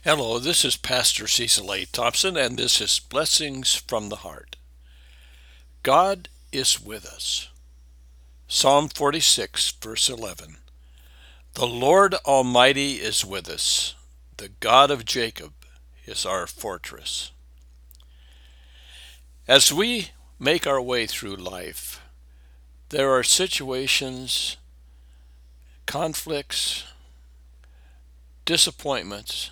Hello, this is Pastor Cecil A. Thompson, and this is Blessings from the Heart. God is with us. Psalm 46, verse 11. The Lord Almighty is with us. The God of Jacob is our fortress. As we make our way through life, there are situations, conflicts, disappointments.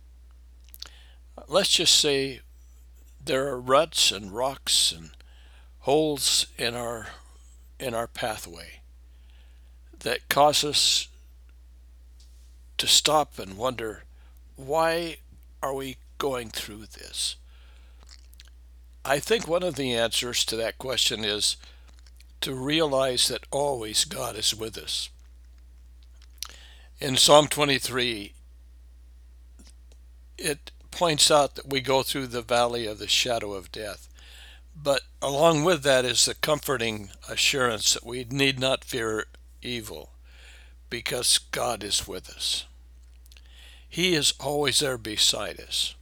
Let's just say there are ruts and rocks and holes in our pathway that cause us to stop and wonder, why are we going through this? I think one of the answers to that question is to realize that always God is with us. In Psalm 23, it points out that we go through the valley of the shadow of death. But along with that is the comforting assurance that we need not fear evil because God is with us. He is always there beside us.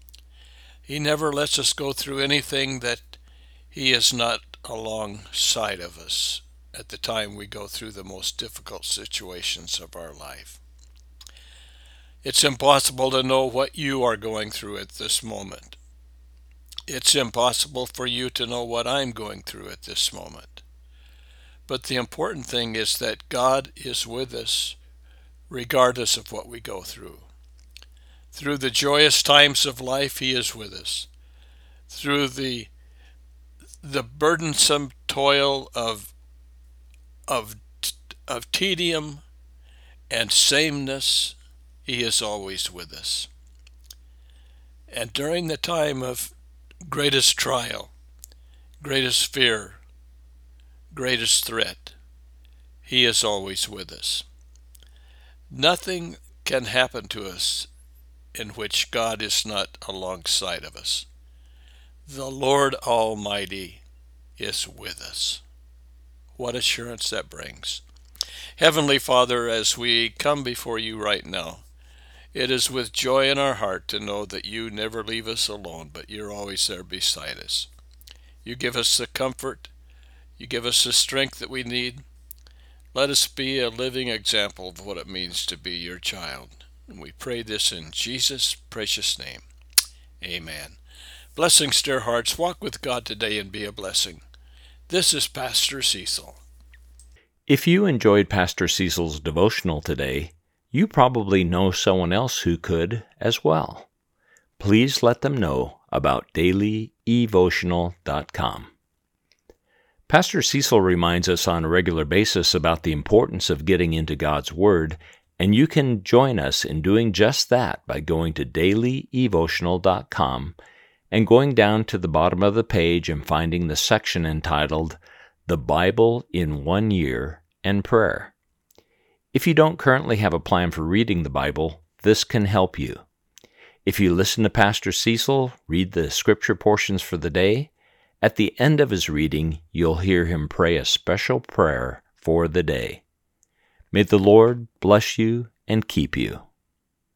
He never lets us go through anything that He is not alongside of us at the time we go through the most difficult situations of our life. It's impossible to know what you are going through at this moment. It's impossible for you to know what I'm going through at this moment. But the important thing is that God is with us regardless of what we go through. Through the joyous times of life, He is with us. Through the burdensome toil of tedium and sameness, He is always with us. And during the time of greatest trial, greatest fear, greatest threat, He is always with us. Nothing can happen to us in which God is not alongside of us. The Lord Almighty is with us. What assurance that brings. Heavenly Father, as we come before You right now, it is with joy in our heart to know that You never leave us alone, but You're always there beside us. You give us the comfort. You give us the strength that we need. Let us be a living example of what it means to be Your child. And we pray this in Jesus' precious name. Amen. Blessings, dear hearts. Walk with God today and be a blessing. This is Pastor Cecil. If you enjoyed Pastor Cecil's devotional today, you probably know someone else who could as well. Please let them know about dailyevotional.com. Pastor Cecil reminds us on a regular basis about the importance of getting into God's Word, and you can join us in doing just that by going to dailyevotional.com and going down to the bottom of the page and finding the section entitled The Bible in 1 Year and Prayer. If you don't currently have a plan for reading the Bible, this can help you. If you listen to Pastor Cecil read the scripture portions for the day, at the end of his reading, you'll hear him pray a special prayer for the day. May the Lord bless you and keep you.